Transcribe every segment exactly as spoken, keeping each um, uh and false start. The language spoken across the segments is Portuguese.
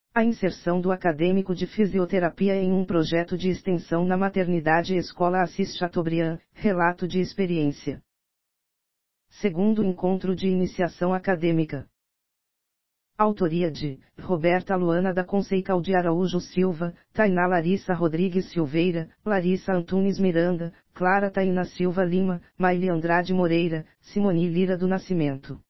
A inserção do acadêmico de fisioterapia em um projeto de extensão na maternidade Escola Assis Chateaubriand, relato de experiência. Segundo encontro de iniciação acadêmica. Autoria de Roberta Luana da Conceição de Araújo Silva, Tainá Larissa Rodrigues Silveira, Larissa Antunes Miranda, Clara Taina Silva Lima, Maile Andrade Moreira, Simone Lira do Nascimento.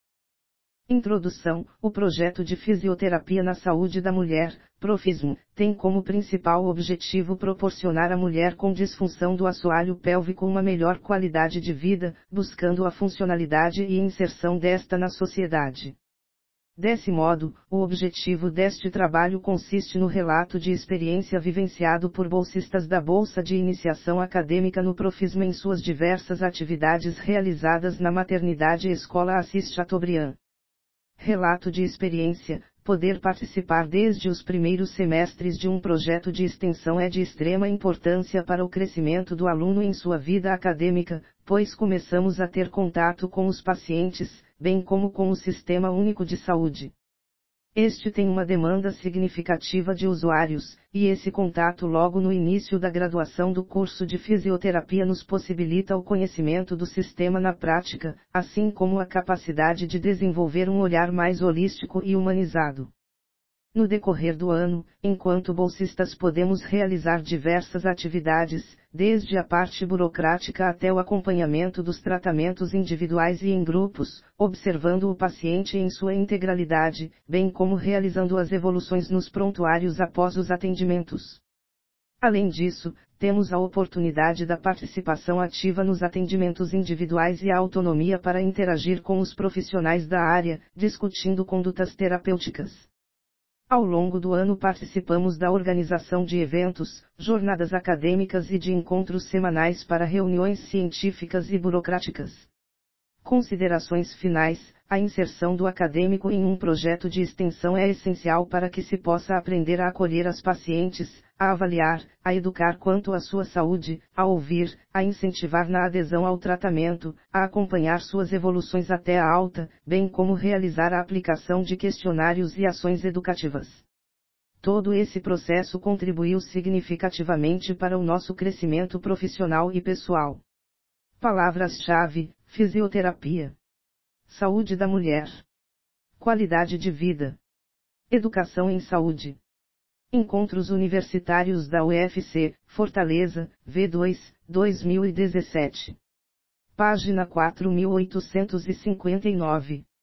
Introdução: o projeto de fisioterapia na saúde da mulher, Profismo, tem como principal objetivo proporcionar à mulher com disfunção do assoalho pélvico uma melhor qualidade de vida, buscando a funcionalidade e inserção desta na sociedade. Desse modo, o objetivo deste trabalho consiste no relato de experiência vivenciado por bolsistas da Bolsa de Iniciação Acadêmica no Profismo em suas diversas atividades realizadas na maternidade Escola Assis Chateaubriand. Relato de experiência: poder participar desde os primeiros semestres de um projeto de extensão é de extrema importância para o crescimento do aluno em sua vida acadêmica, pois começamos a ter contato com os pacientes, bem como com o Sistema Único de Saúde. Este tem uma demanda significativa de usuários, e esse contato logo no início da graduação do curso de fisioterapia nos possibilita o conhecimento do sistema na prática, assim como a capacidade de desenvolver um olhar mais holístico e humanizado. No decorrer do ano, enquanto bolsistas podemos realizar diversas atividades, desde a parte burocrática até o acompanhamento dos tratamentos individuais e em grupos, observando o paciente em sua integralidade, bem como realizando as evoluções nos prontuários após os atendimentos. Além disso, temos a oportunidade da participação ativa nos atendimentos individuais e a autonomia para interagir com os profissionais da área, discutindo condutas terapêuticas. Ao longo do ano participamos da organização de eventos, jornadas acadêmicas e de encontros semanais para reuniões científicas e burocráticas. Considerações finais: a inserção do acadêmico em um projeto de extensão é essencial para que se possa aprender a acolher as pacientes, a avaliar, a educar quanto à sua saúde, a ouvir, a incentivar na adesão ao tratamento, a acompanhar suas evoluções até a alta, bem como realizar a aplicação de questionários e ações educativas. Todo esse processo contribuiu significativamente para o nosso crescimento profissional e pessoal. Palavras-chave: fisioterapia, saúde da mulher, qualidade de vida, educação em saúde. Encontros Universitários da U F C, Fortaleza, V dois, dois mil e dezessete. Página quatro mil oitocentos e cinquenta e nove.